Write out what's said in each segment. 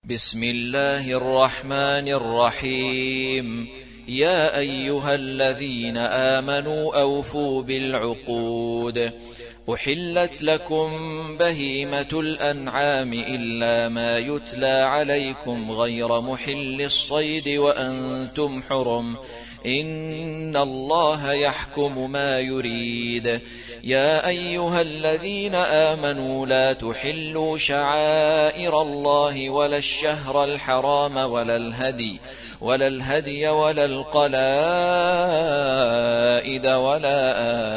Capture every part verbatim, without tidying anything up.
بسم الله الرحمن الرحيم. يا أيها الذين آمنوا أوفوا بالعقود. أحلت لكم بهيمة الأنعام إلا ما يتلى عليكم غير محل الصيد وأنتم حرم، إن الله يحكم ما يريد. يا أيها الذين آمنوا لا تحلوا شعائر الله ولا الشهر الحرام ولا الهدي ولا الهدي ولا القلائد ولا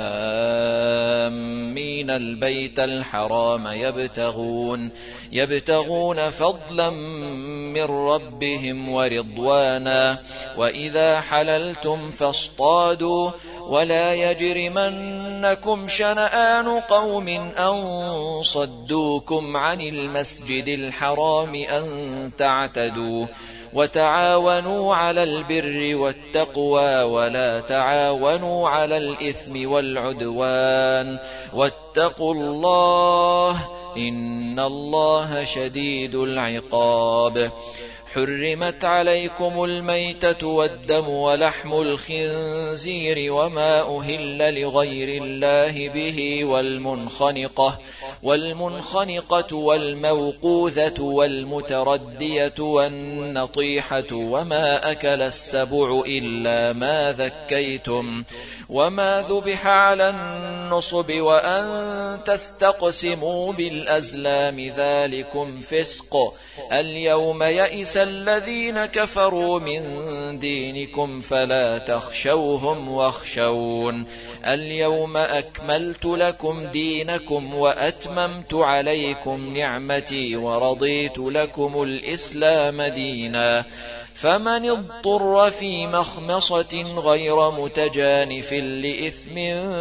آمين البيت الحرام يبتغون يبتغون فضلا من ربهم ورضوانا، وإذا حللتم فاصطادوا، ولا يجرمنكم شنآن قوم أن صدوكم عن المسجد الحرام أن تعتدوا، وتعاونوا على البر والتقوى ولا تعاونوا على الإثم والعدوان، واتقوا الله إن الله شديد العقاب. حرمت عليكم الميتة والدم ولحم الخنزير وما أهل لغير الله به والمنخنقة والمنخنقة والموقوذة والمتردية والنطيحة وما أكل السبع إلا ما ذكيتم وما ذبح على النصب وأن تستقسموا بالأزلام ذلكم فسق. اليوم يئس الذين كفروا من دينكم فلا تخشوهم واخشون. اليوم أكملت لكم دينكم وأتممت عليكم نعمتي ورضيت لكم الإسلام دينا. فمن اضطر في مخمصة غير متجانف لإثم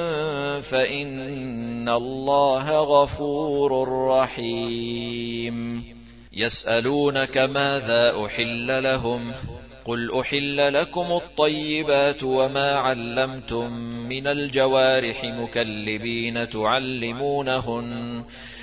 فإن الله غفور رحيم. يسألونك ماذا أحل لهم؟ قل أحل لكم الطيبات وما علمتم من الجوارح مكلبين تعلمونهن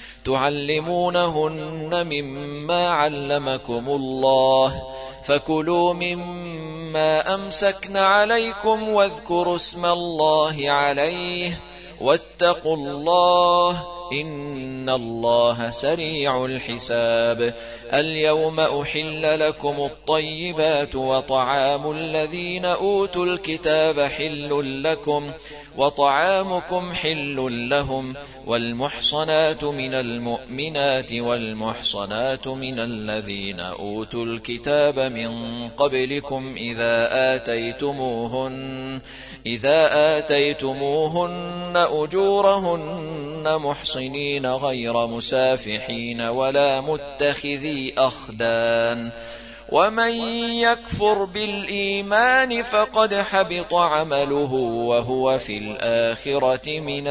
تعلمونهن مما علمكم الله، فكلوا مما أمسكن عليكم واذكروا اسم الله عليه واتقوا الله إن الله سريع الحساب. اليوم أحل لكم الطيبات وطعام الذين أوتوا الكتاب حل لكم وطعامكم حل لهم، والمحصنات من المؤمنات والمحصنات من الذين أوتوا الكتاب من قبلكم إذا آتيتموهن إذا آتيتموهن أجورهن محصنين غير مسافحين ولا متخذي أخدان، ومن يكفر بالإيمان فقد حبط عمله وهو في الآخرة من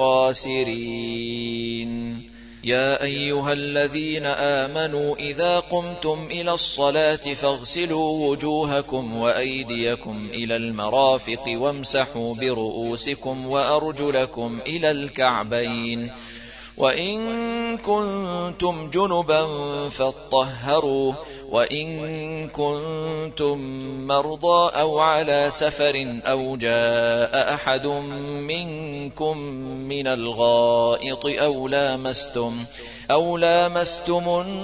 الخاسرين. يا أيها الذين آمنوا إذا قمتم إلى الصلاة فاغسلوا وجوهكم وأيديكم إلى المرافق وامسحوا برؤوسكم وأرجلكم إلى الكعبين، وإن كنتم جنبا فاطهروا، وإن كنتم مرضى أو على سفر أو جاء أحد منكم من الغائط أو لامستم أو لامستم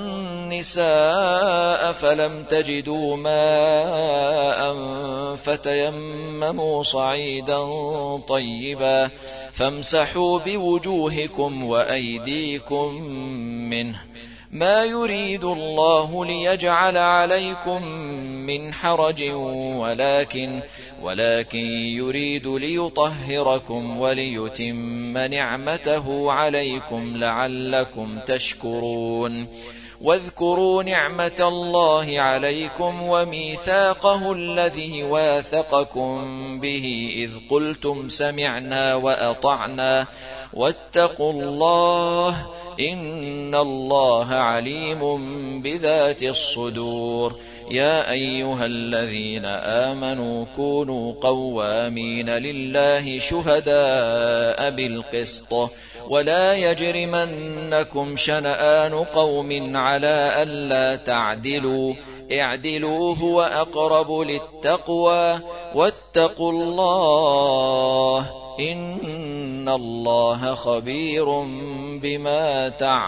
النساء فلم تجدوا ماء فتيمموا صعيدا طيبا فامسحوا بوجوهكم وأيديكم منه، ما يريد الله ليجعل عليكم من حرج ولكن ولكن يريد ليطهركم وليتم نعمته عليكم لعلكم تشكرون. واذكروا نعمة الله عليكم وميثاقه الذي واثقكم به إذ قلتم سمعنا وأطعنا واتقوا الله إن الله عليم بذات الصدور. يا أيها الذين آمنوا كونوا قوامين لله شهداء بالقسط ولا يجرمنكم شنآن قوم على ألا تعدلوا اعدلوا هو أقرب للتقوى واتقوا الله إن الله خبير بما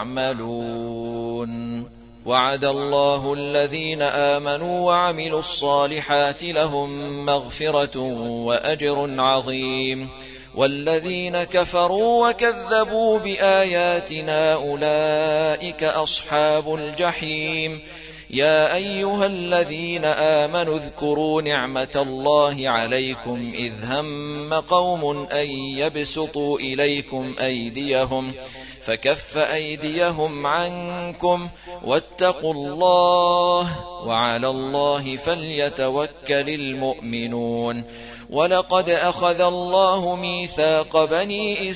تعملون. وعد الله الذين آمنوا وعملوا الصالحات لهم مغفرة وأجر عظيم، والذين كفروا وكذبوا بآياتنا أولئك أصحاب الجحيم. يا أيها الذين آمنوا اذكروا نعمة الله عليكم إذ هم قوم أن يبسطوا إليكم أيديهم فكف أيديهم عنكم واتقوا الله وعلى الله فليتوكل المؤمنون. ولقد أخذ الله ميثاق بني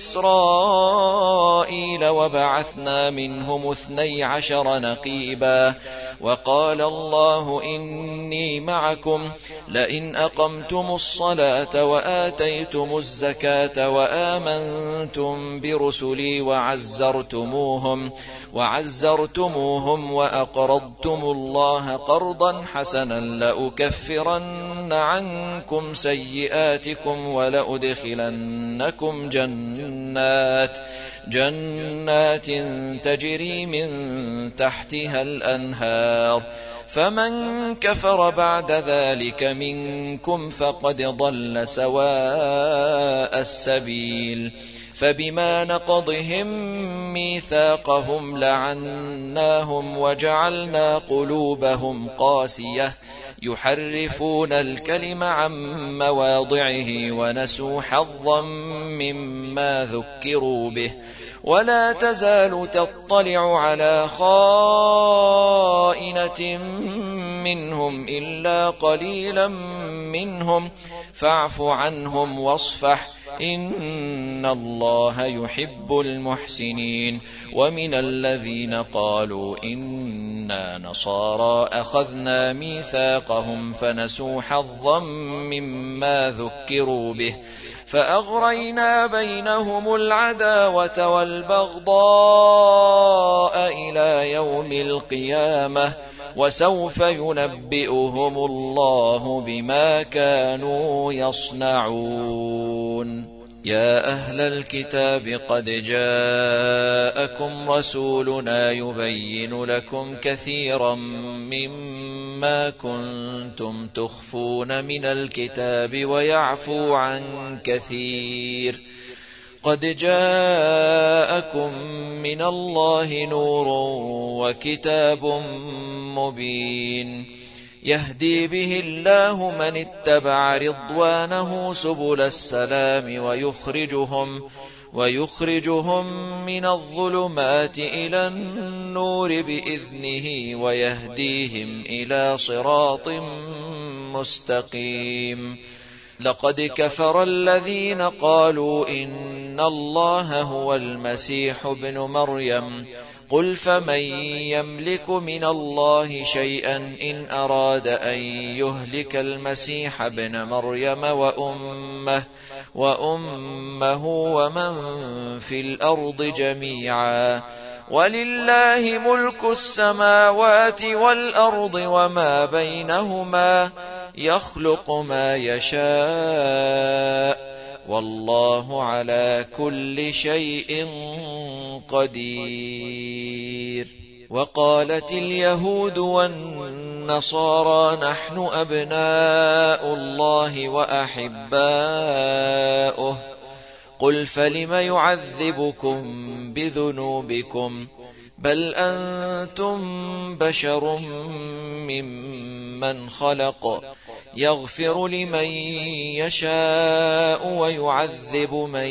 إسرائيل وبعثنا منهم اثني عشر نقيبا وقال الله إني معكم لئن أقمتم الصلاة وآتيتم الزكاة وآمنتم برسلي وعزرتموهم وعزرتموهم وأقرضتم الله قرضا حسنا لأكفرن عنكم سيئاتكم ولأدخلنكم جنات جنات تجري من تحتها الأنهار فمن كفر بعد ذلك منكم فقد ضل سواء السبيل. فبما نقضهم ميثاقهم لعناهم وجعلنا قلوبهم قاسية يحرفون الكلم عن مواضعه ونسوا حظا مما ذكروا به. ولا تزال تطلع على خائنة منهم إلا قليلا منهم فاعف عنهم واصفح إن الله يحب المحسنين. ومن الذين قالوا إنا نصارى أخذنا ميثاقهم فنسوا حظا مما ذكروا به فأغرينا بينهم العداوة والبغضاء إلى يوم القيامة وسوف ينبئهم الله بما كانوا يصنعون. يا أهل الكتاب قد جاءكم رسولنا يبين لكم كثيرا مما كنتم تخفون من الكتاب ويعفو عن كثير. قد جاءكم من الله نور وكتاب مبين يهدي به الله من اتبع رضوانه سبل السلام ويخرجهم ويخرجهم من الظلمات إلى النور بإذنه ويهديهم إلى صراط مستقيم. لقد كفر الذين قالوا إن الله هو المسيح ابن مريم قل فمن يملك من الله شيئا إن أراد أن يهلك المسيح ابن مريم وأمه, وأمه ومن في الأرض جميعا ولله ملك السماوات والأرض وما بينهما يخلق ما يشاء والله على كل شيء قدير. وقالت اليهود والنصارى نحن أبناء الله وأحباؤه قل فلم يعذبكم بذنوبكم بل أنتم بشر ممن خلق يغفر لمن يشاء ويعذب من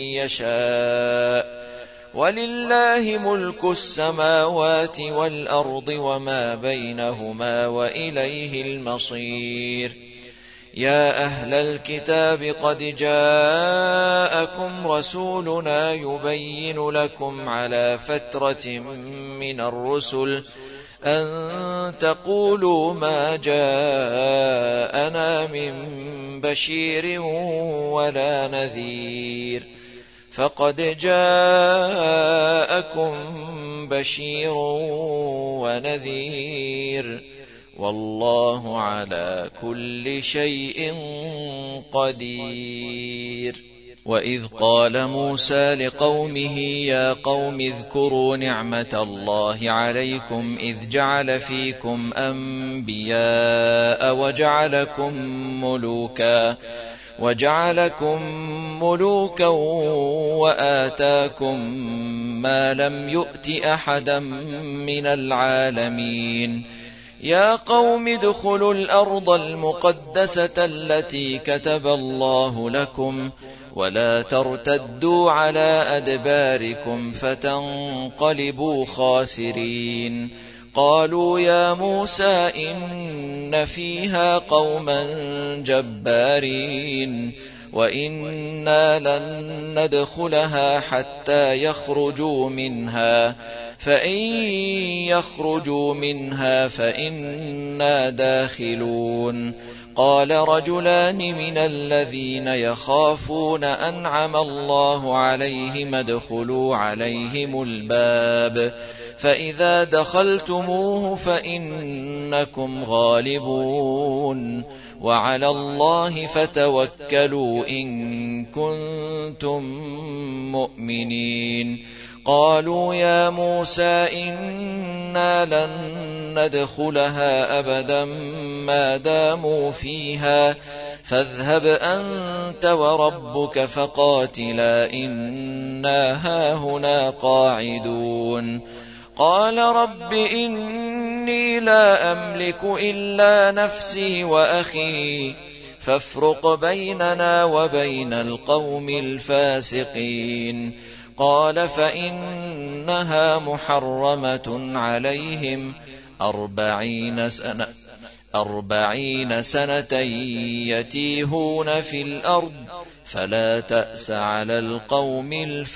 يشاء ولله ملك السماوات والأرض وما بينهما وإليه المصير. يا أهل الكتاب قد جاءكم رسولنا يبين لكم على فترة من الرسل أن تقولوا ما جاءنا من بشير ولا نذير فقد جاءكم بشير ونذير والله على كل شيء قدير. وإذ قال موسى لقومه يا قوم اذكروا نعمة الله عليكم إذ جعل فيكم أنبياء وجعلكم ملوكا وجعلكم ملوكا وآتاكم ما لم يؤت أحدا من العالمين. يا قوم ادخلوا الأرض المقدسة التي كتب الله لكم ولا ترتدوا على أدباركم فتنقلبوا خاسرين. قالوا يا موسى إن فيها قوما جبارين وإنا لن ندخلها حتى يخرجوا منها فإن يخرجوا منها فإنا داخلون. قال رجلان من الذين يخافون أنعم الله عليهم ادخلوا عليهم الباب فإذا دخلتموه فإنكم غالبون وعلى الله فتوكلوا إن كنتم مؤمنين. قالوا يا موسى إنا لن ندخلها أبدا ما داموا فيها فاذهب أنت وربك فقاتلا إنا هاهنا قاعدون. قال رب إني لا أملك إلا نفسي وأخي فافرق بيننا وبين القوم الفاسقين. قال فإنها محرمة عليهم أربعين سنة أربعين سنة يتيهون في الأرض فلا تأس على القوم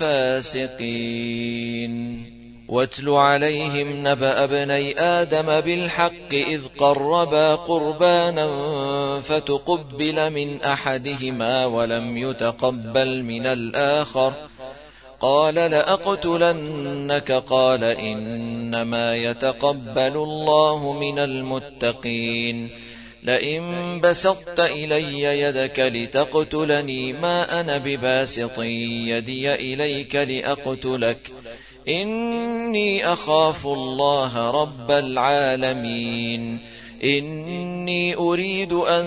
الفاسقين. واتل عليهم نبأ ابني آدم بالحق إذ قربا قربانا فتقبل من أحدهما ولم يتقبل من الآخر قال لأقتلنك قال إنما يتقبل الله من المتقين. لئن بسطت إلي يدك لتقتلني ما أنا بباسط يدي إليك لأقتلك إني أخاف الله رب العالمين. إني أريد أن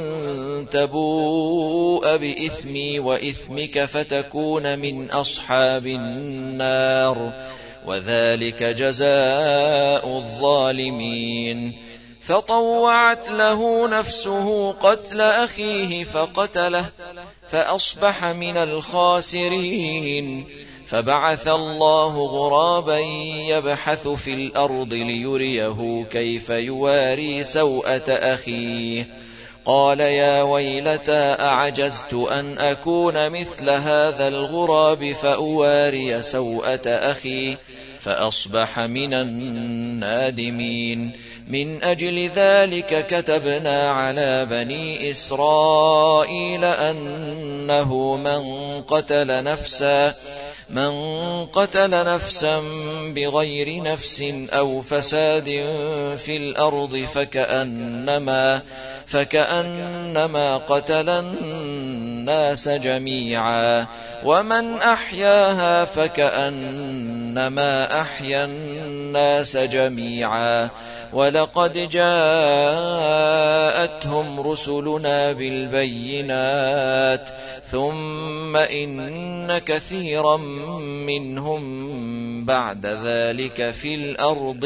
تبوء بإثمي وإثمك فتكون من أصحاب النار وذلك جزاء الظالمين. فطوعت له نفسه قتل أخيه فقتله فأصبح من الخاسرين. فبعث الله غرابا يبحث في الأرض ليريه كيف يواري سوءة أخيه قال يا ويلتى أعجزت أن أكون مثل هذا الغراب فأواري سوءة أخي فأصبح من النادمين. من أجل ذلك كتبنا على بني إسرائيل أنه من قتل نفسا من قتل نفسا بغير نفس أو فساد في الأرض فكأنما, فكأنما قتل الناس جميعا ومن أحياها فكأنما أحيا الناس جميعا. ولقد جاءتهم رسلنا بالبينات ثم إن كثيرا منهم بعد ذلك في الأرض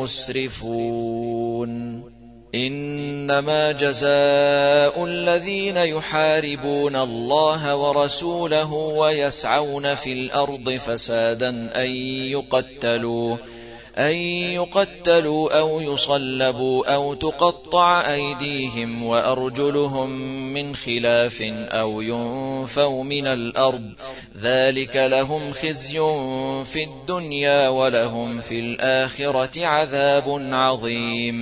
لمسرفون. إنما جزاء الذين يحاربون الله ورسوله ويسعون في الأرض فسادا أن يقتلوا أن يقتلوا أو يصلبوا أو تقطع أيديهم وأرجلهم من خلاف أو ينفوا من الأرض ذلك لهم خزي في الدنيا ولهم في الآخرة عذاب عظيم.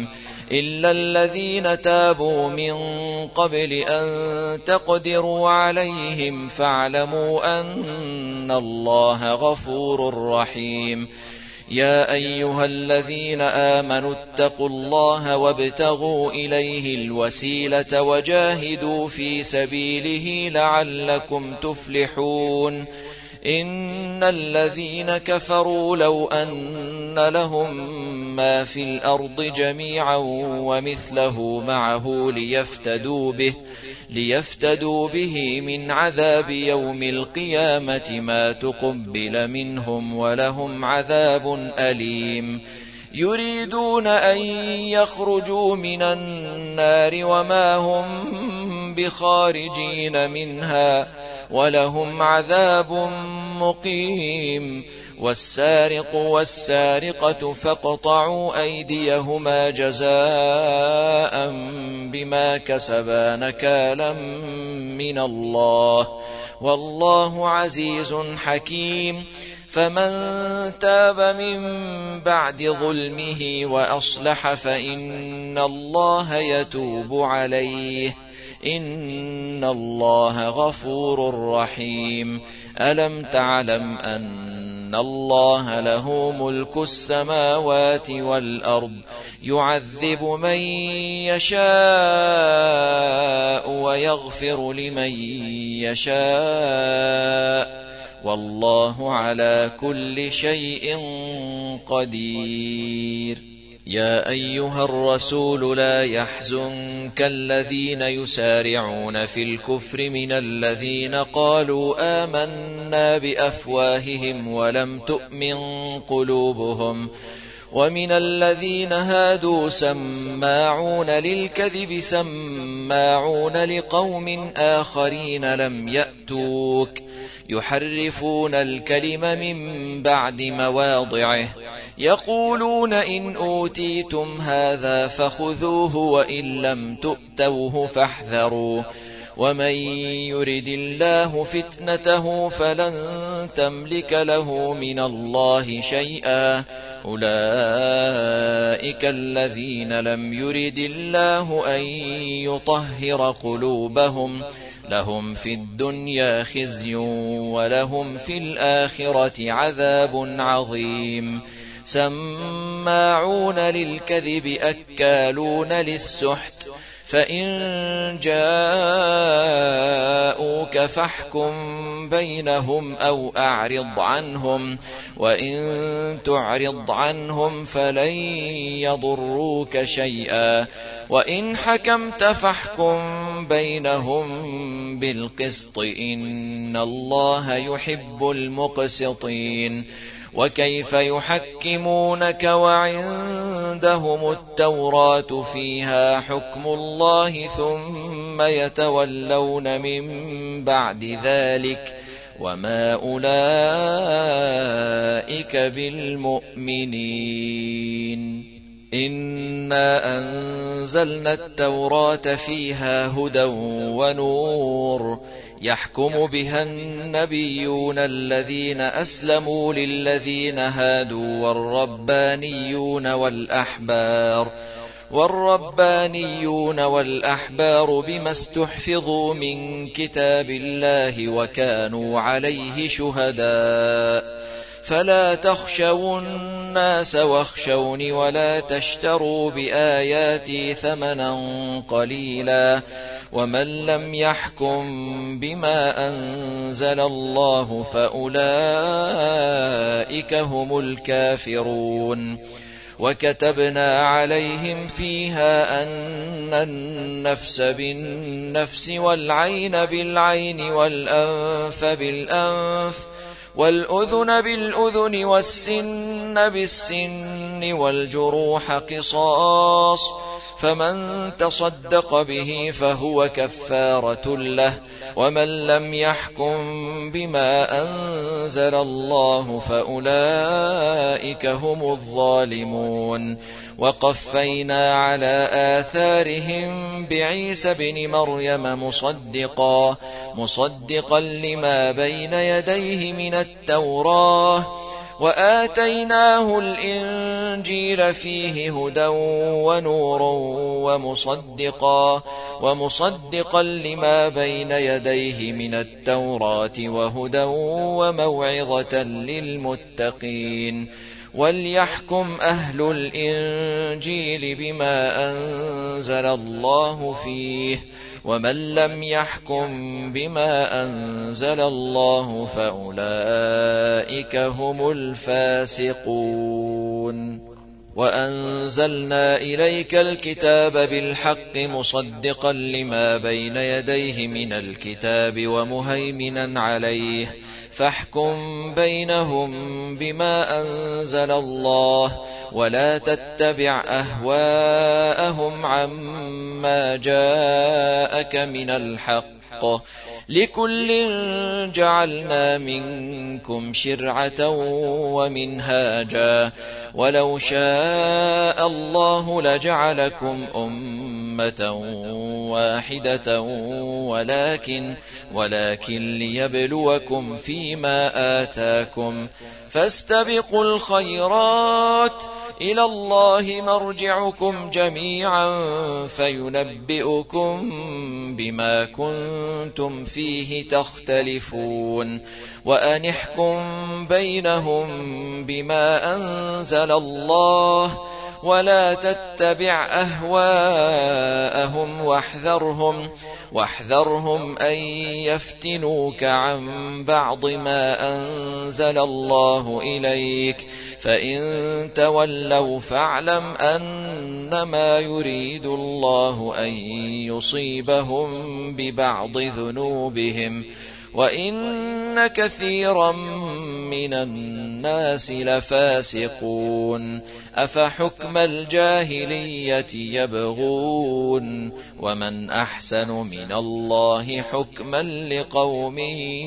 إلا الذين تابوا من قبل أن تقدروا عليهم فاعلموا أن الله غفور رحيم. يا أيها الذين آمنوا اتقوا الله وابتغوا إليه الوسيلة وجاهدوا في سبيله لعلكم تفلحون. إن الذين كفروا لو أن لهم ما في الأرض جميعا ومثله معه ليفتدوا به ليفتدوا به من عذاب يوم القيامة ما تقبل منهم ولهم عذاب أليم. يريدون أن يخرجوا من النار وما هم بخارجين منها ولهم عذاب مقيم. والسارق والسارقة فاقطعوا أيديهما جزاء بما كسبا نكالا من الله والله عزيز حكيم. فمن تاب من بعد ظلمه وأصلح فإن الله يتوب عليه إن الله غفور رحيم. ألم تعلم أن الله له ملك السماوات والأرض يعذب من يشاء ويغفر لمن يشاء والله على كل شيء قدير. يا أيها الرسول لا يحزنك الذين يسارعون في الكفر من الذين قالوا آمنا بأفواههم ولم تؤمن قلوبهم ومن الذين هادوا سماعون للكذب سماعون لقوم آخرين لم يأتوك يحرفون الكلم من بعد مواضعه يقولون إن أوتيتم هذا فخذوه وإن لم تؤتوه فاحذروا ومن يرد الله فتنته فلن تملك له من الله شيئا أولئك الذين لم يرد الله أن يطهر قلوبهم لهم في الدنيا خزي ولهم في الآخرة عذاب عظيم. سماعون للكذب أكالون للسحت فإن جاءوك فاحكم بينهم أو أعرض عنهم وإن تعرض عنهم فلن يضروك شيئا وإن حكمت فاحكم بينهم بالقسط إن الله يحب المقسطين. وكيف يحكمونك وعندهم التوراة فيها حكم الله ثم يتولون من بعد ذلك وما أولئك بالمؤمنين. إنا أنزلنا التوراة فيها هدى ونور يحكم بها النبيون الذين أسلموا للذين هادوا والربانيون والأحبار والربانيون والأحبار بما استحفظوا من كتاب الله وكانوا عليه شهداء فلا تخشوا الناس واخشوني ولا تشتروا بآياتي ثمنا قليلا ومن لم يحكم بما أنزل الله فأولئك هم الكافرون. وكتبنا عليهم فيها أن النفس بالنفس والعين بالعين والأنف بالأنف والأذن بالأذن والسن بالسن والجروح قصاص فمن تصدق به فهو كفارة له ومن لم يحكم بما أنزل الله فأولئك هم الظالمون. وقفينا على آثارهم بعيسى بن مريم مصدقا مصدقا لما بين يديه من التوراة وآتيناه الإنجيل فيه هدى ونور ومصدقا, ومصدقا لما بين يديه من التوراة وهدى وموعظة للمتقين. وليحكم أهل الإنجيل بما أنزل الله فيه، ومن لم يحكم بما أنزل الله فأولئك هم الفاسقون. وأنزلنا إليك الكتاب بالحق مصدقا لما بين يديه من الكتاب ومهيمنا عليه، فاحكم بينهم بما أنزل الله، ولا تتبع أهواءهم عما جاءك من الحق، لكل جعلنا منكم شرعة ومنهاجا، ولو شاء الله لجعلكم أمة واحدة ولكن ولكن ليبلوكم فيما آتاكم، فاستبقوا الخيرات، إلى الله مرجعكم جميعا فينبئكم بما كنتم فيه تختلفون. وأن احكم بينهم بما أنزل الله، ولا تتبع أهواءهم واحذرهم واحذرهم أن يفتنوك عن بعض ما أنزل الله إليك، فإن تولوا فاعلم أنما يريد الله أن يصيبهم ببعض ذنوبهم، وإن كثيرا من الناس لفاسقون. أفحكم الجاهلية يبغون، ومن أحسن من الله حكما لقوم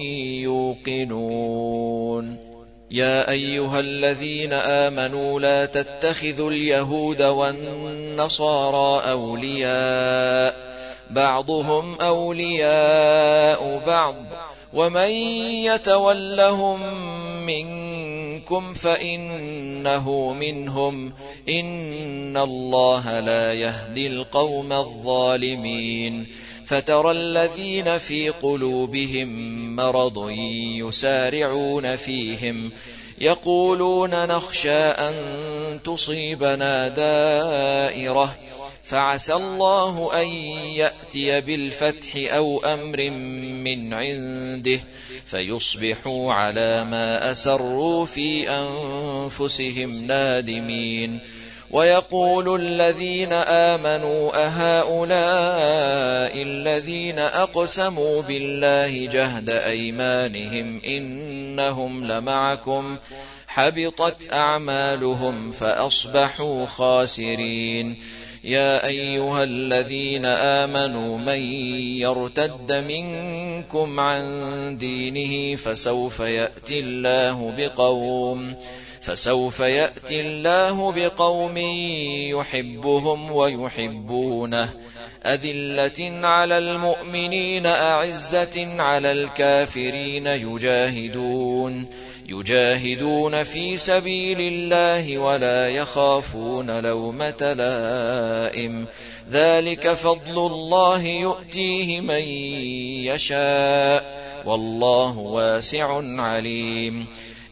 يوقنون. يا أيها الذين آمنوا لا تتخذوا اليهود والنصارى أولياء، بعضهم أولياء بعض، ومن يتولهم منكم فإنه منهم، إن الله لا يهدي القوم الظالمين. فترى الذين في قلوبهم مرض يسارعون فيهم، يقولون نخشى أن تصيبنا دائرة، فعسى الله أن يأتي بالفتح أو أمر من عنده فيصبحوا على ما أسروا في أنفسهم نادمين. ويقول الذين آمنوا أهؤلاء الذين أقسموا بالله جهد أيمانهم إنهم لمعكم، حبطت أعمالهم فأصبحوا خاسرين. يا أيها الذين آمنوا من يرتد منكم عن دينه فسوف يأتي الله بقوم فسوف يأتي الله بقوم يحبهم ويحبونه، أذلة على المؤمنين أعزة على الكافرين، يجاهدون يجاهدون في سبيل الله ولا يخافون لومة لائم، ذلك فضل الله يؤتيه من يشاء، والله واسع عليم.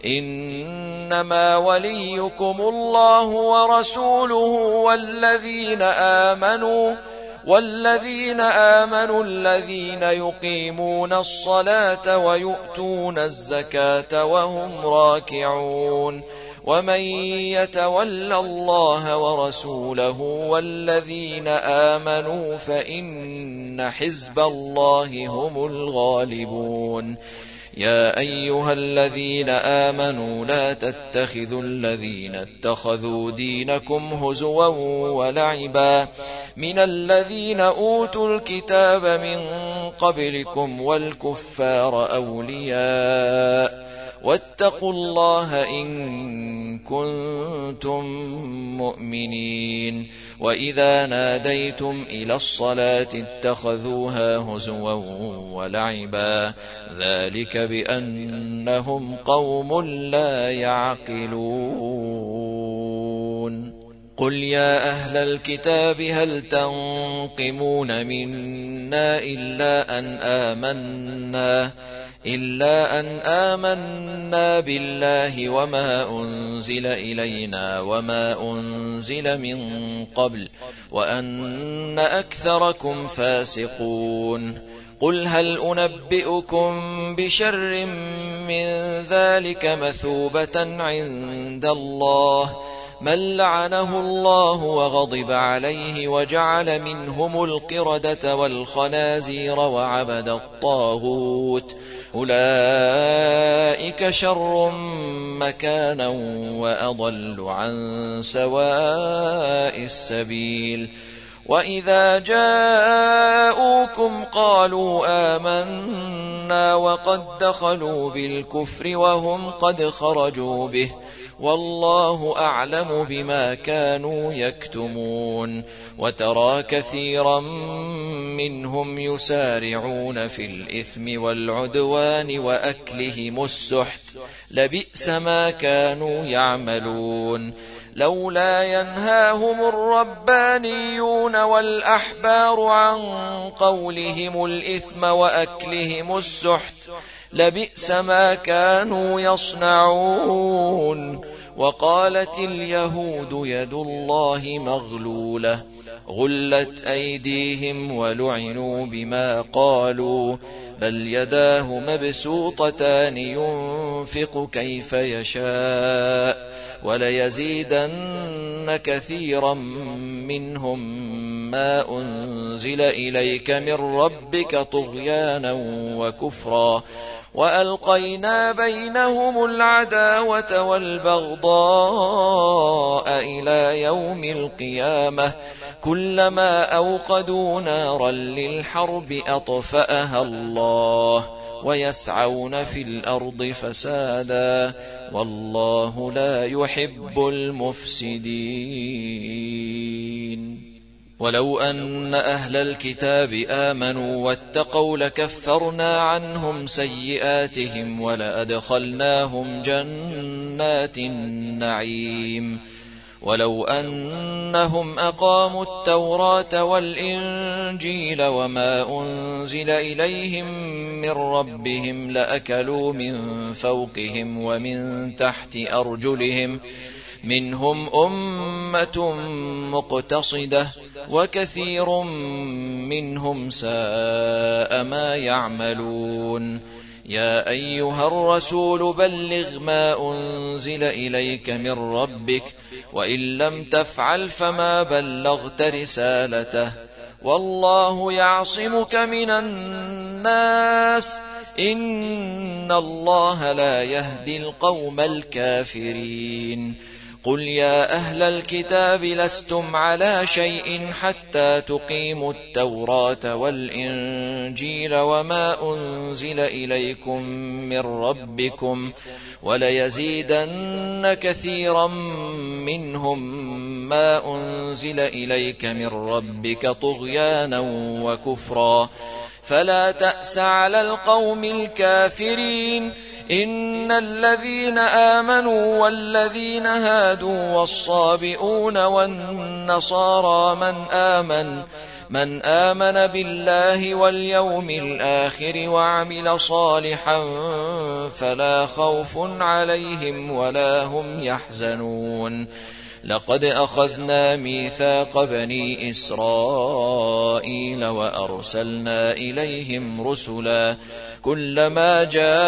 إنما وليكم الله ورسوله والذين آمنوا والذين آمنوا الذين يقيمون الصلاة ويؤتون الزكاة وهم راكعون. ومن يتول الله ورسوله والذين آمنوا فإن حزب الله هم الغالبون. يا أيها الذين آمنوا لا تتخذوا الذين اتخذوا دينكم هزوا ولعبا من الذين أوتوا الكتاب من قبلكم والكفار أولياء واتقوا الله إن كنتم مؤمنين. وإذا ناديتم إلى الصلاة اتخذوها هزوا ولعبا ذلك بأنهم قوم لا يعقلون. قل يا أهل الكتاب هل تنقمون منا إلا أن آمنا إلا أن آمنا بالله وما أنزل إلينا وما أنزل من قبل وأن أكثركم فاسقون. قل هل أنبئكم بشر من ذلك مثوبة عند الله من لعنه الله وغضب عليه وجعل منهم القردة والخنازير وعبد الطاغوت أولئك شر مكانا وأضل عن سواء السبيل. وإذا جاءوكم قالوا آمنا وقد دخلوا بالكفر وهم قد خرجوا به والله أعلم بما كانوا يكتمون. وترى كثيرا منهم يسارعون في الإثم والعدوان وأكلهم السحت لبئس ما كانوا يعملون. لولا ينهاهم الربانيون والأحبار عن قولهم الإثم وأكلهم السحت لبئس ما كانوا يصنعون. وقالت اليهود يد الله مغلولة غلت أيديهم ولعنوا بما قالوا بل يداه مبسوطتان ينفق كيف يشاء وليزيدن كثيرا منهم ما أنزل إليك من ربك طغيانا وكفرا وألقينا بينهم العداوة والبغضاء إلى يوم القيامة كلما أوقدوا نارا للحرب أطفأها الله ويسعون في الأرض فسادا والله لا يحب المفسدين. ولو أن أهل الكتاب آمنوا واتقوا لكفرنا عنهم سيئاتهم ولأدخلناهم جنات النعيم. ولو أنهم أقاموا التوراة والإنجيل وما أنزل إليهم من ربهم لأكلوا من فوقهم ومن تحت أرجلهم منهم أمة مقتصدة وكثير منهم ساء ما يعملون. يا أيها الرسول بلغ ما أنزل إليك من ربك وإن لم تفعل فما بلغت رسالته والله يعصمك من الناس إن الله لا يهدي القوم الكافرين. قل يا أهل الكتاب لستم على شيء حتى تقيموا التوراة والإنجيل وما أنزل إليكم من ربكم وليزيدن كثيرا منهم ما أنزل إليك من ربك طغيانا وكفرا فلا تأس على القوم الكافرين. إن الذين آمنوا والذين هادوا والصابئون والنصارى من آمن من آمن بالله واليوم الآخر وعمل صالحا فلا خوف عليهم ولا هم يحزنون. لقد أخذنا ميثاق بني إسرائيل وأرسلنا إليهم رسلا كلما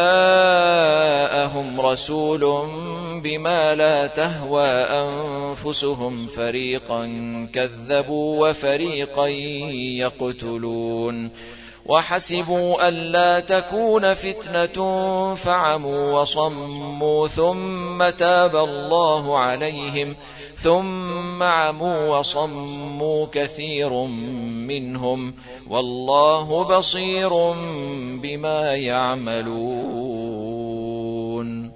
جاءهم رسول بما لا تهوى أنفسهم فريقا كذبوا وفريقا يقتلون. وحسبوا ألا تكون فتنة فعموا وصموا ثم تاب الله عليهم ثم عموا وصموا كثير منهم والله بصير بما يعملون.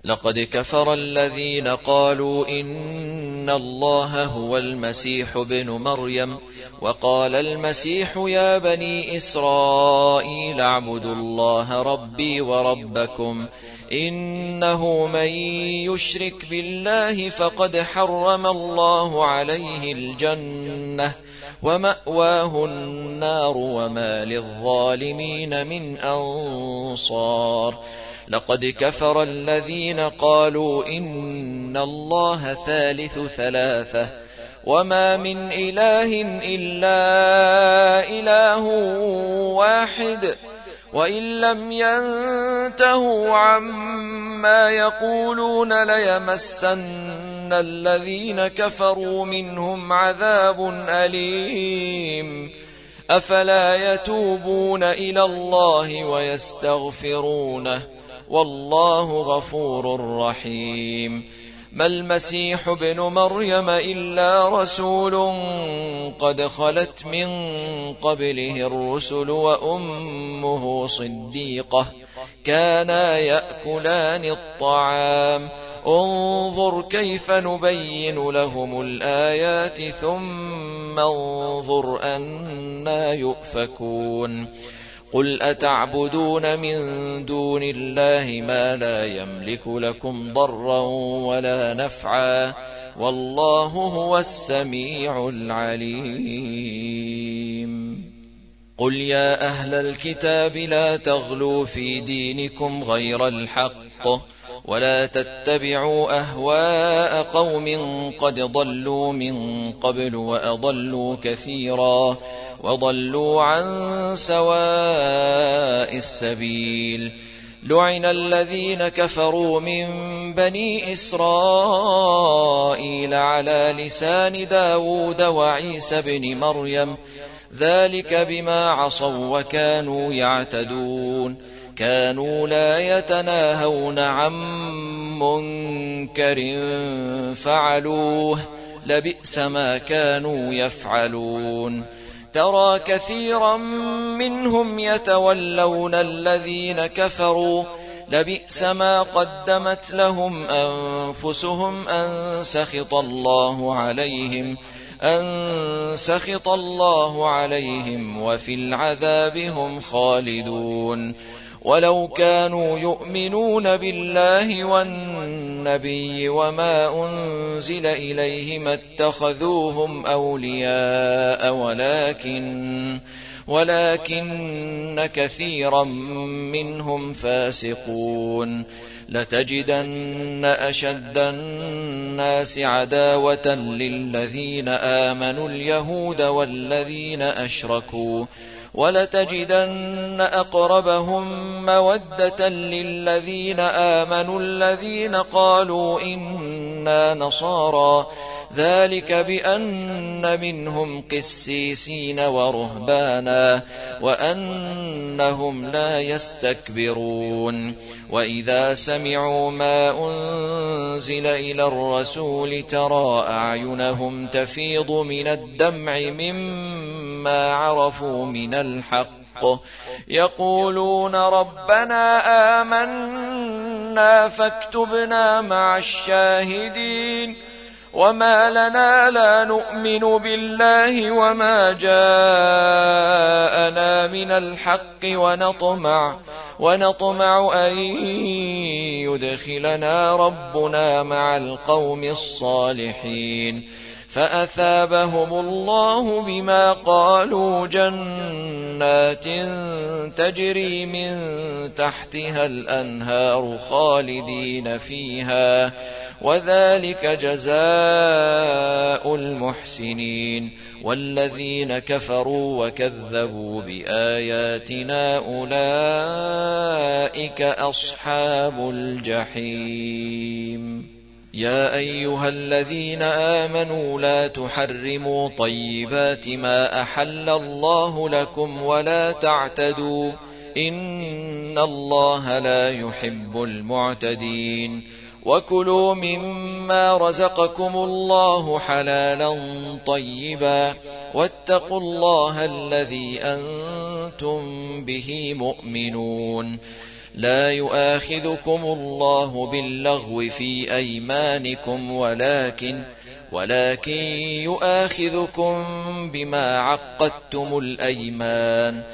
لقد كفر الذين قالوا إن الله هو المسيح ابن مريم وقال المسيح يا بني إسرائيل اعبدوا الله ربي وربكم إنه من يشرك بالله فقد حرم الله عليه الجنة ومأواه النار وما للظالمين من أنصار لقد كفر الذين قالوا إن الله ثالث ثلاثة وما من إله إلا إله واحد وإن لم ينتهوا عما يقولون ليمسن الذين كفروا منهم عذاب أليم أفلا يتوبون إلى الله ويستغفرونه والله غفور رحيم ما المسيح ابن مريم إلا رسول قد خلت من قبله الرسل وأمه صديقة كانا يأكلان الطعام انظر كيف نبين لهم الآيات ثم انظر أنى يؤفكون قل أتعبدون من دون الله ما لا يملك لكم ضرا ولا نفعا والله هو السميع العليم قل يا أهل الكتاب لا تغلوا في دينكم غير الحق ولا تتبعوا أهواء قوم قد ضلوا من قبل وأضلوا كثيرا وضلوا عن سواء السبيل لعن الذين كفروا من بني إسرائيل على لسان داود وعيسى بن مريم ذلك بما عصوا وكانوا يعتدون كانوا لا يتناهون عن منكر فعلوه لبئس ما كانوا يفعلون ترى كثيرا منهم يتولون الذين كفروا لبئس ما قدمت لهم أنفسهم أن سخط الله عليهم أن سخط الله عليهم وفي العذاب هم خالدون ولو كانوا يؤمنون بالله والنبي وما أنزل إليه ما اتخذوهم أولياء ولكن ولكن كثيرا منهم فاسقون لتجدن أشد الناس عداوة للذين آمنوا اليهود والذين أشركوا ولتجدن أقربهم مودة للذين آمنوا الذين قالوا إنا نصارى ذلك بأن منهم قسيسين ورهبانا وأنهم لا يستكبرون وإذا سمعوا ما أنزل إلى الرسول ترى أعينهم تفيض من الدمع مما عرفوا من الحق يقولون ربنا آمنا فاكتبنا مع الشاهدين وما لنا لا نؤمن بالله وما جاءنا من الحق ونطمع ونطمع أن يدخلنا ربنا مع القوم الصالحين فأثابهم الله بما قالوا جنات تجري من تحتها الأنهار خالدين فيها وذلك جزاء المحسنين والذين كفروا وكذبوا بآياتنا أولئك أصحاب الجحيم يا أيها الذين آمنوا لا تحرموا طيبات ما أحل الله لكم ولا تعتدوا إن الله لا يحب المعتدين وكلوا مما رزقكم الله حلالا طيبا واتقوا الله الذي أنتم به مؤمنون لا يؤاخذكم الله باللغو في أيمانكم ولكن ولكن يؤاخذكم بما عقدتم الأيمان،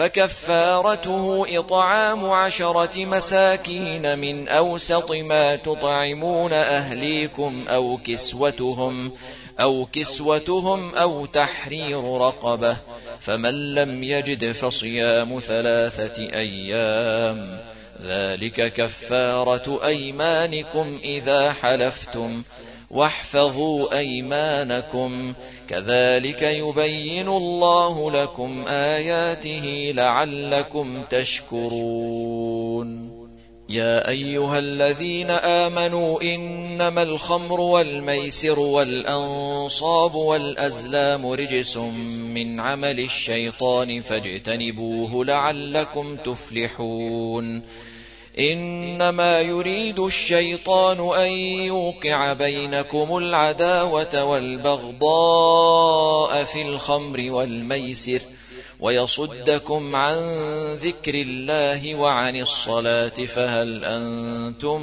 فكفارته إطعام عشرة مساكين من أوسط ما تطعمون أهليكم أو كسوتهم أو كسوتهم أو تحرير رقبة، فمن لم يجد فصيام ثلاثة أيام، ذلك كفارة أيمانكم إذا حلفتم، واحفظوا أيمانكم، كذلك يبين الله لكم آياته لعلكم تشكرون. يا أيها الذين آمنوا إنما الخمر والميسر والأنصاب والأزلام رجس من عمل الشيطان فاجتنبوه لعلكم تفلحون. إنما يريد الشيطان أن يوقع بينكم العداوة والبغضاء في الخمر والميسر ويصدكم عن ذكر الله وعن الصلاة، فهل أنتم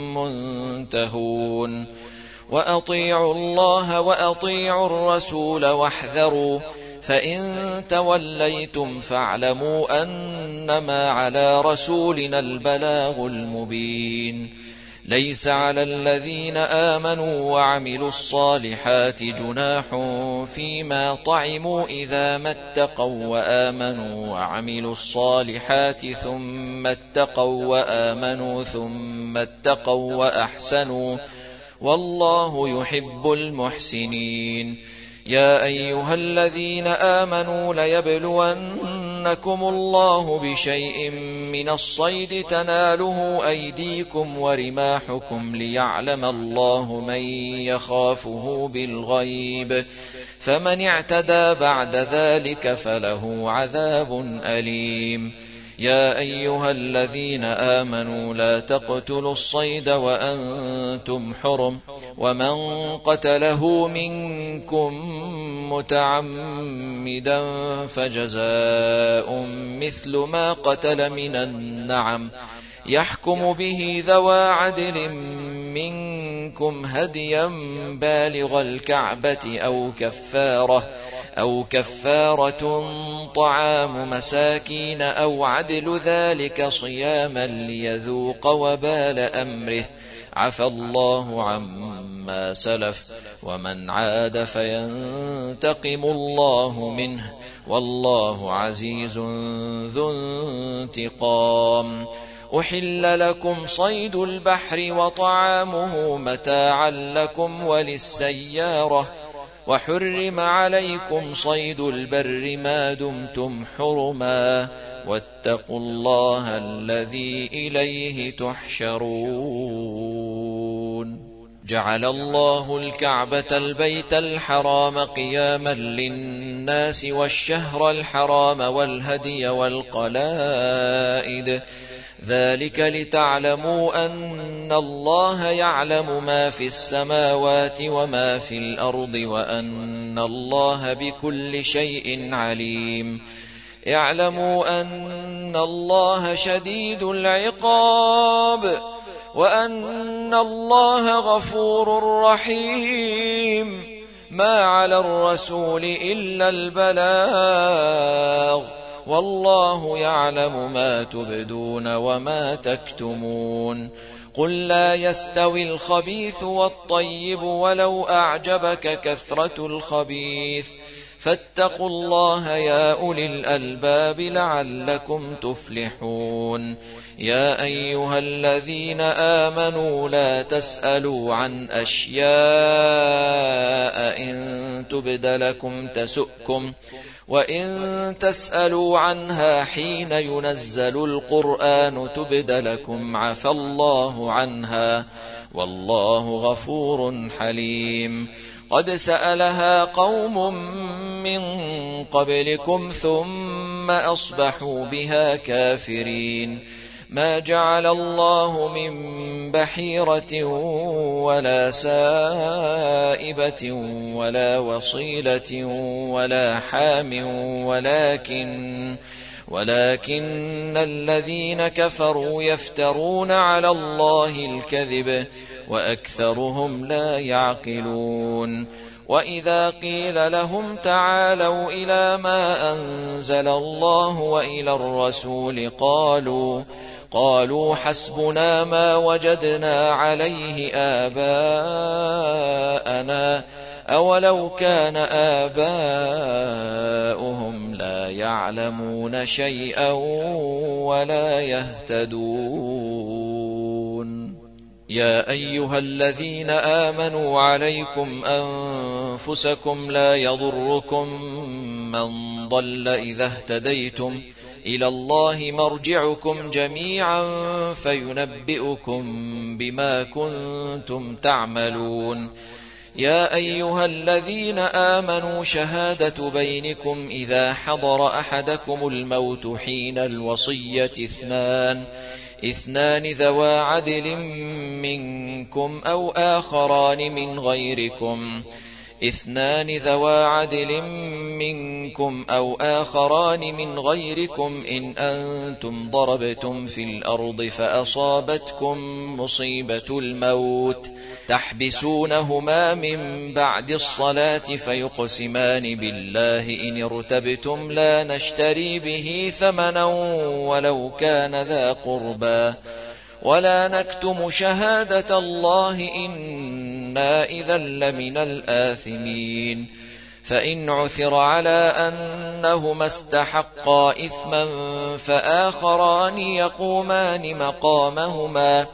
منتهون؟ وأطيعوا الله وأطيعوا الرسول واحذروا، فإن توليتم فاعلموا أنما على رسولنا البلاغ المبين. ليس على الذين آمنوا وعملوا الصالحات جناح فيما طعموا إذا ما اتقوا وآمنوا وعملوا الصالحات ثم اتقوا وآمنوا ثم اتقوا وأحسنوا، والله يحب المحسنين. يا أيها الذين آمنوا ليبلونكم الله بشيء من الصيد تناله أيديكم ورماحكم ليعلم الله من يخافه بالغيب، فمن اعتدى بعد ذلك فله عذاب أليم. يا أيها الذين آمنوا لا تقتلوا الصيد وأنتم حرم، ومن قتله منكم متعمدا فجزاء مثل ما قتل من النعم، يحكم به ذوى عدل منكم هديا بالغ الكعبة أو كفارة أو كفارة طعام مساكين أو عدل ذلك صياما ليذوق وبال أمره، عفى الله عما سلف، ومن عاد فينتقم الله منه، والله عزيز ذو انتقام. أحل لكم صيد البحر وطعامه متاعا لكم وللسيارة، وحرم عليكم صيد البر ما دمتم حرما، واتقوا الله الذي إليه تحشرون. جعل الله الكعبة البيت الحرام قياما للناس والشهر الحرام والهدي والقلائد، ذلك لتعلموا أن الله يعلم ما في السماوات وما في الأرض وأن الله بكل شيء عليم. اعلموا أن الله شديد العقاب وأن الله غفور رحيم. ما على الرسول إلا البلاغ، والله يعلم ما تبدون وما تكتمون. قل لا يستوي الخبيث والطيب ولو أعجبك كثرة الخبيث، فاتقوا الله يا أولي الألباب لعلكم تفلحون. يا أيها الذين آمنوا لا تسألوا عن أشياء إن تبد لكم تسؤكم، وإن تسألوا عنها حين ينزل القرآن تبد لكم عفى الله عنها، والله غفور حليم. قد سألها قوم من قبلكم ثم أصبحوا بها كافرين. ما جعل الله من بحيرة ولا سائبة ولا وصيلة ولا حام، ولكن ولكن الذين كفروا يفترون على الله الكذب وأكثرهم لا يعقلون وإذا قيل لهم تعالوا إلى ما أنزل الله وإلى الرسول قالوا قالوا حسبنا ما وجدنا عليه آباءنا أولو كان آباؤهم لا يعلمون شيئا ولا يهتدون يا أيها الذين آمنوا عليكم أنفسكم لا يضركم من ضل إذا اهتديتم إلى الله مرجعكم جميعا فينبئكم بما كنتم تعملون يا أيها الذين آمنوا شهادة بينكم إذا حضر أحدكم الموت حين الوصية اثنان اثنان ذوا عدل منكم أو آخران من غيركم اثنان ذوا عدل منكم أو آخران من غيركم إن أنتم ضربتم في الأرض فأصابتكم مصيبة الموت تحبسونهما من بعد الصلاة فيقسمان بالله إن ارتبتم لا نشتري به ثمنا ولو كان ذا قربى ولا نكتم شهادة الله إنا إذا لمن الآثمين فإن عثر على أنهما استحقا إثما فآخران يقومان مقامهما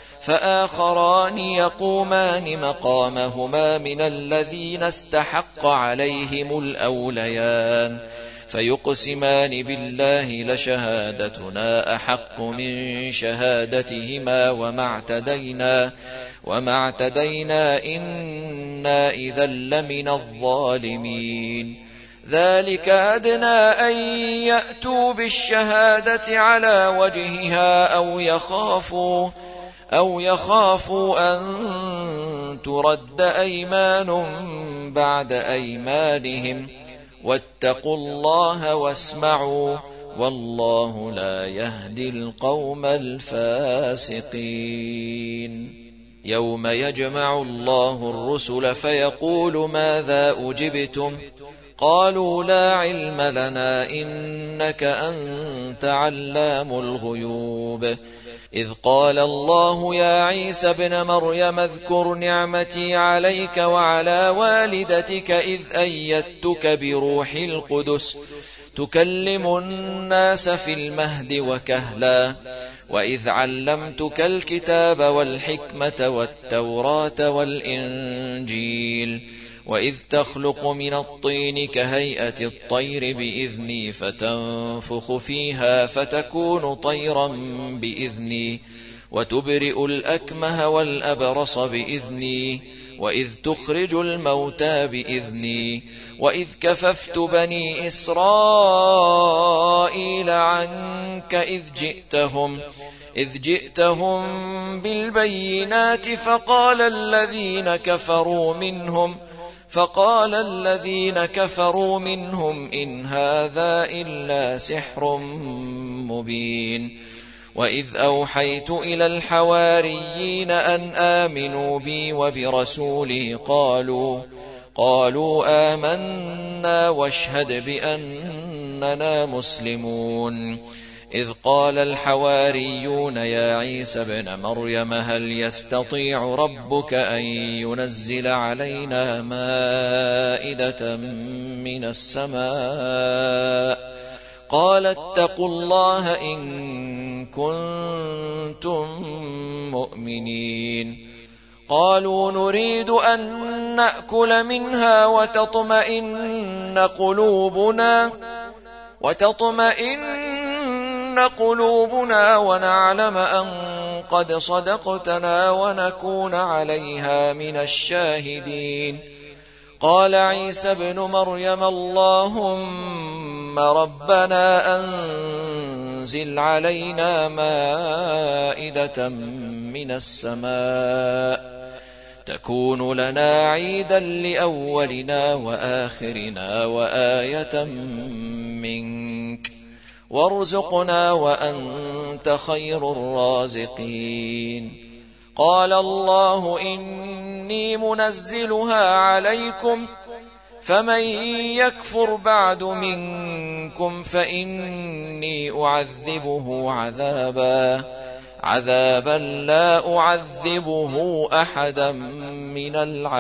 فآخران يقومان مقامهما من الذين استحق عليهم الأوليان فيقسمان بالله لشهادتنا أحق من شهادتهما وما اعتدينا وما اعتدينا إنا إذا لمن الظالمين ذلك أدنى أن يأتوا بالشهادة على وجهها أو يخافوا أو يخافوا أن ترد أيمان بعد أيمانهم واتقوا الله واسمعوا والله لا يهدي القوم الفاسقين يوم يجمع الله الرسل فيقول ماذا أجبتم قالوا لا علم لنا إنك أنت علام الغيوب إذ قال الله يا عيسى ابن مريم اذكر نعمتي عليك وعلى والدتك إذ أيدتك بروح القدس تكلم الناس في المهد وكهلا وإذ علمتك الكتاب والحكمة والتوراة والإنجيل وإذ تخلق من الطين كهيئة الطير بإذني فتنفخ فيها فتكون طيرا بإذني وتبرئ الأكمه والأبرص بإذني وإذ تخرج الموتى بإذني وإذ كففت بني إسرائيل عنك إذ جئتهم إذ جئتهم بالبينات فقال الذين كفروا منهم فقال الذين كفروا منهم إن هذا إلا سحر مبين وإذ أوحيت إلى الحواريين أن آمنوا بي وبرسولي قالوا قالوا آمنا واشهد بأننا مسلمون إذ قال الحواريون يا عيسى ابن مريم هل يستطيع ربك أن ينزل علينا مائدة من السماء قال اتقوا الله إن كنتم مؤمنين قالوا نريد أن نأكل منها وتطمئن قلوبنا وتطمئن قلوبنا ونعلم أن قد صدقتنا ونكون عليها من الشاهدين قال عيسى ابن مريم اللهم ربنا أنزل علينا مائدة من السماء تكون لنا عيدا لأولنا وآخرنا وآية منك وارزقنا وأنت خير الرازقين. قال الله إني منزلها عليكم فمن يكفر بعد منكم فإني أعذبه عذابا عذابا لا أعذبه أحدا من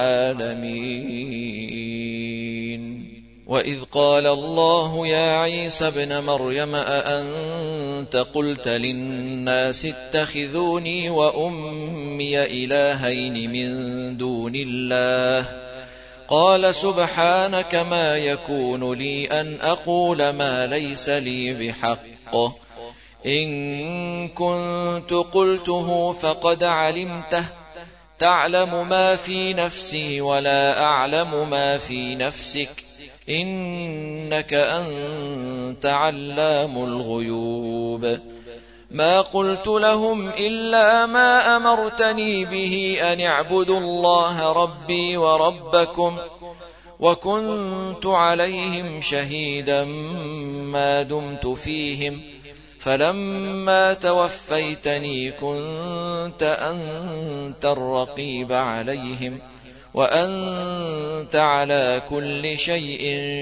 العالمين. وإذ قال الله يا عيسى ابن مريم أأنت قلت للناس اتخذوني وأمي إلهين من دون الله قال سبحانك ما يكون لي أن أقول ما ليس لي بحق إن كنت قلته فقد علمته تعلم ما في نفسي ولا أعلم ما في نفسك إنك أنت علام الغيوب. ما قلت لهم إلا ما أمرتني به أن اعبدوا الله ربي وربكم وكنت عليهم شهيدا ما دمت فيهم فلما توفيتني كنت أنت الرقيب عليهم وأنت على كل شيء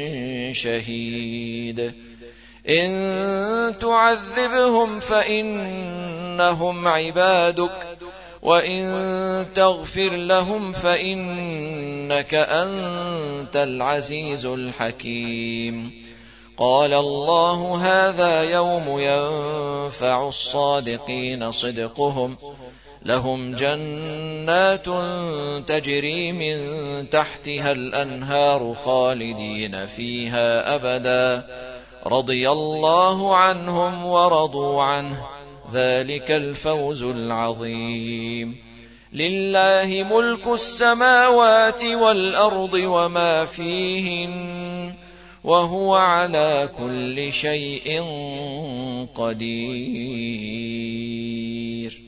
شهيد. إن تعذبهم فإنهم عبادك وإن تغفر لهم فإنك أنت العزيز الحكيم. قال الله هذا يوم ينفع الصادقين صدقهم لهم جنات تجري من تحتها الأنهار خالدين فيها أبدا رضي الله عنهم ورضوا عنه ذلك الفوز العظيم. لله ملك السماوات والأرض وما فيهن وهو على كل شيء قدير.